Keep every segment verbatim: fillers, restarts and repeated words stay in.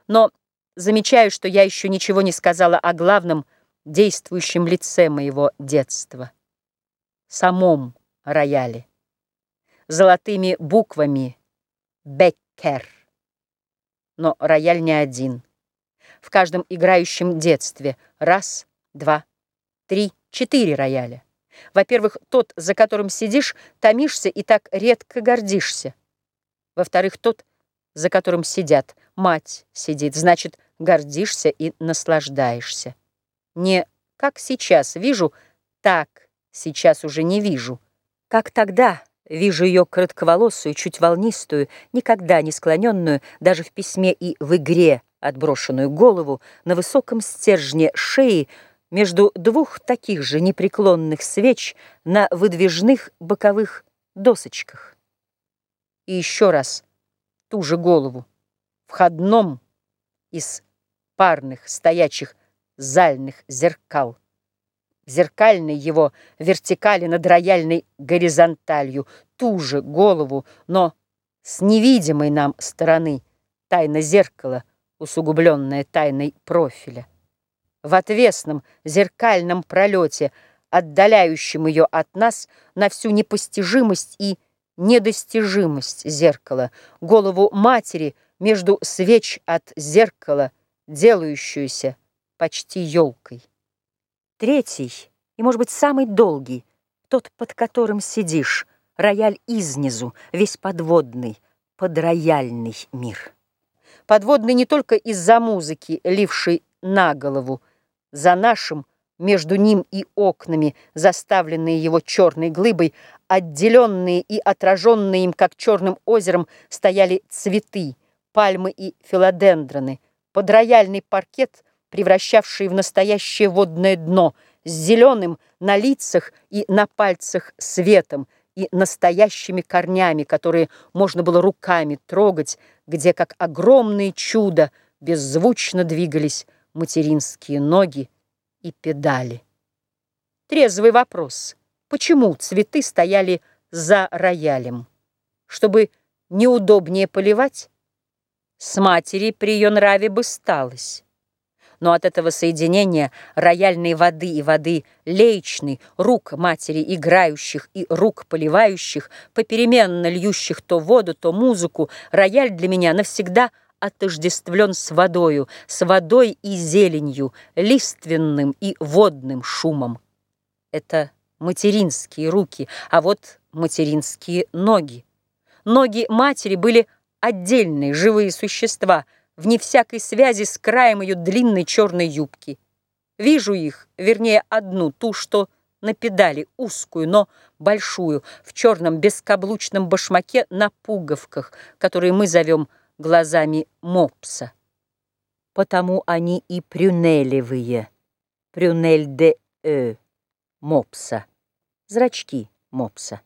Но замечаю, что я еще ничего не сказала о главном действующем лице моего детства. Самом рояле. Золотыми буквами «Беккер». Но рояль не один. В каждом играющем детстве раз, два, три, четыре рояля. Во-первых, тот, за которым сидишь, томишься и так редко гордишься. Во-вторых, тот, за которым сидят, мать сидит, значит, гордишься и наслаждаешься. Не как сейчас вижу, так сейчас уже не вижу. Как тогда вижу ее коротковолосую, чуть волнистую, никогда не склоненную, даже в письме и в игре отброшенную голову на высоком стержне шеи между двух таких же непреклонных свеч на выдвижных боковых досочках. И еще раз ту же голову в входном из парных стоячих зальных зеркал, зеркальной его вертикали над рояльной горизонталью, ту же голову, но с невидимой нам стороны, тайна зеркала, усугубленная тайной профиля. В отвесном зеркальном пролете, отдаляющем ее от нас на всю непостижимость и недостижимость зеркала, голову матери между свеч от зеркала, делающуюся почти елкой. Третий, и, может быть, самый долгий, тот, под которым сидишь, рояль изнизу, весь подводный, подрояльный мир. Подводный не только из-за музыки, лившей на голову, за нашим, между ним и окнами, заставленные его черной глыбой, отделенные и отраженные им, как черным озером, стояли цветы, пальмы и филодендроны, подрояльный паркет, превращавший в настоящее водное дно, с зеленым на лицах и на пальцах светом и настоящими корнями, которые можно было руками трогать, где, как огромные чудо, беззвучно двигались материнские ноги и педали. Трезвый вопрос: почему цветы стояли за роялем? Чтобы неудобнее поливать? С матери при ее нраве бы сталось. Но от этого соединения рояльной воды и воды леечной, рук матери играющих и рук поливающих, попеременно льющих то воду, то музыку, рояль для меня навсегда отождествлен с водою, с водой и зеленью, лиственным и водным шумом. Это материнские руки, а вот материнские ноги. Ноги матери были отдельные, живые существа, вне всякой связи с краем ее длинной черной юбки. Вижу их, вернее, одну, ту, что на педали, узкую, но большую, в черном бескаблучном башмаке на пуговках, которые мы зовем глазами мопса. Потому они и прюнелевые, прюнель де э, мопса, зрачки мопса.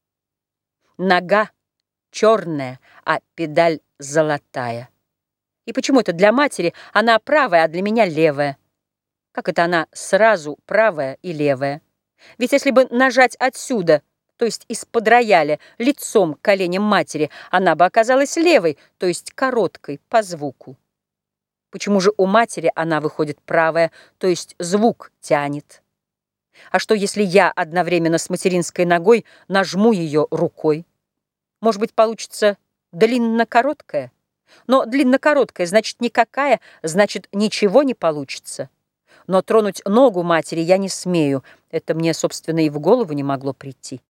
Нога черная, а педаль золотая. И почему-то для матери она правая, а для меня левая. Как это она сразу правая и левая? Ведь если бы нажать отсюда, то есть из-под рояля, лицом к коленям матери, она бы оказалась левой, то есть короткой по звуку. Почему же у матери она выходит правая, то есть звук тянет? А что, если я одновременно с материнской ногой нажму ее рукой? Может быть, получится длинно-короткая? Но длинно-короткая, значит, никакая, значит, ничего не получится. Но тронуть ногу матери я не смею. Это мне, собственно, и в голову не могло прийти.